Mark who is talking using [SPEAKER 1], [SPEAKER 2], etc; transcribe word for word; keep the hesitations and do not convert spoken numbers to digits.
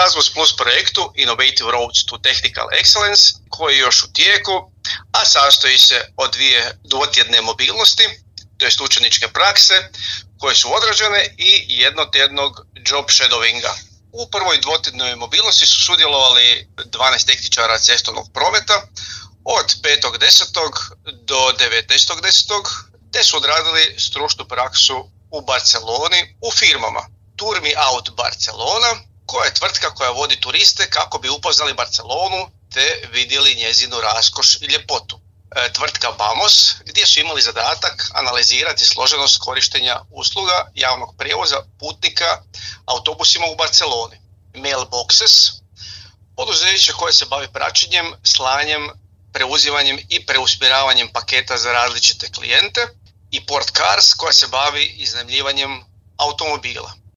[SPEAKER 1] Erasmus Plus projektu Innovative Roads to Technical Excellence, koji je još u tijeku, a sastoji se od dvije dvotjedne mobilnosti, to jest učeničke prakse, koje su odrađene i jednotjednog job shadowinga. U prvoj dvotjednoj mobilnosti su sudjelovali dvanaest tehničara cestovnog prometa od petog desetog do devetnaestog desetog te su odradili stručnu praksu u Barceloni u firmama Tour Me Out Barcelona, koja je tvrtka koja vodi turiste kako bi upoznali Barcelonu te vidjeli njezinu raskoš i ljepotu. E, tvrtka Bamos, gdje su imali zadatak analizirati složenost korištenja usluga javnog prijevoza putnika autobusima u Barceloni. Mailboxes, poduzeće koje se bavi praćenjem, slanjem, preuzimanjem i preusmjeravanjem paketa za različite klijente, i Port Cars koja se bavi iznajmljivanjem automobila.